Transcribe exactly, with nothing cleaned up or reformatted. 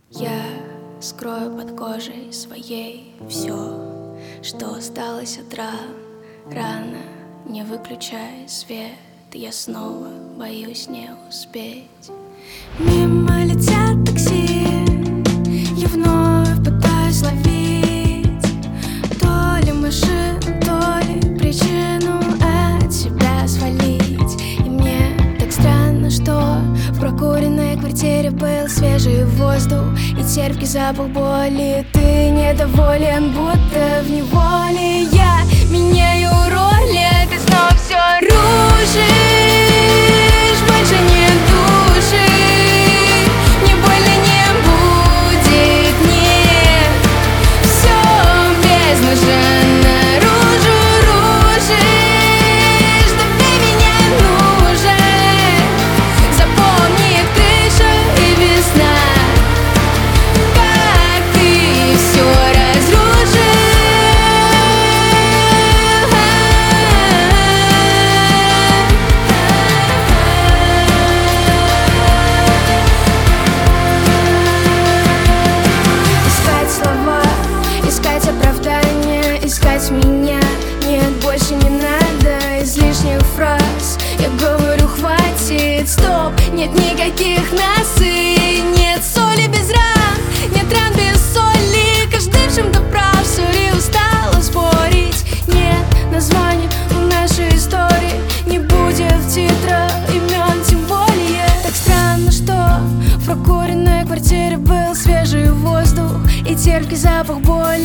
Я скрою под кожей своей все, что осталось от ран. Рано, не выключай свет, я снова боюсь не успеть. Мимо летят такси, я вновь пытаюсь ловить то ли машину, то ли причину от себя свалить. И мне так странно, что в прокуренной квартире был свежий воздух и терпкий запах боли. Ты недоволен, будто в неволе. Я меняю роли, ты снова все рушишь. Больше не души, не больно не будет, нет. Все безнадежно наружу рушишь. Да ты меня нужен. Запомни, крыша и весна, как ты все разрушишь. Искать слова, искать оправдания, искать меня. Нет, больше не надо излишних фраз. Я говорю, хватит, стоп, нет никаких нас и нет соли без ран, нет ран без соли. Каждый в чем-то прав, сори, устала спорить. Нет названия у нашей истории, не будет в титрах имен, тем более. Так странно, что в прокуренной квартире был свежий воздух и терпкий запах боли.